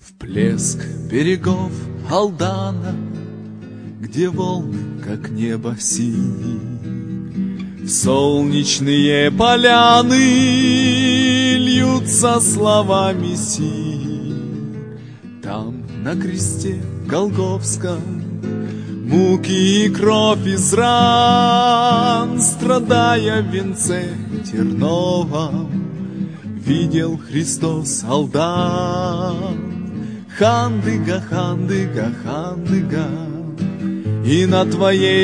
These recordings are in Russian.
В плеск берегов Алдана, где волны, как небо синие, в солнечные поляны льются слова Мессии. Там, на кресте Голгофском, муки и кровь из ран, страдая в венце терновом, видел Христос Алдан. Хандыга, хандыга, хандыга, и на твоей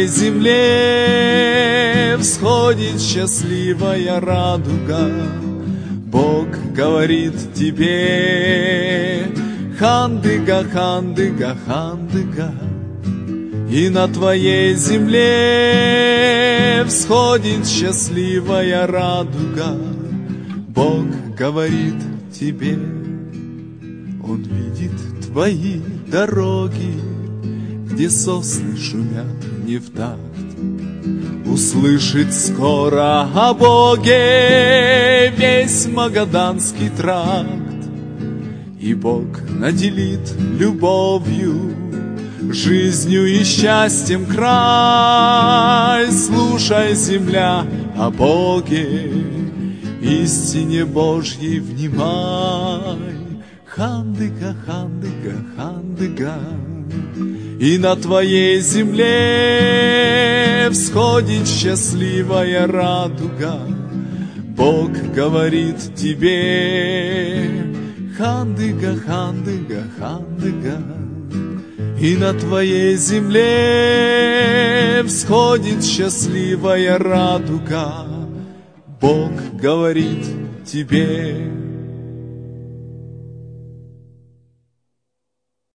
земле всходит счастливая радуга. Бог говорит тебе: хандыга, хандыга, хандыга, и на твоей земле всходит счастливая радуга. Бог говорит тебе: Он видит твои дороги, где сосны шумят не в такт. Услышит скоро о Боге весь Магаданский тракт. И Бог наделит любовью, жизнью и счастьем край. Слушай, земля, о Боге, истине Божьей внимай. Хандыга, хандыга, хандыга, и на твоей земле всходит счастливая радуга. Бог говорит тебе: хандыга, хандыга, хандыга, и на твоей земле всходит счастливая радуга. Бог говорит тебе: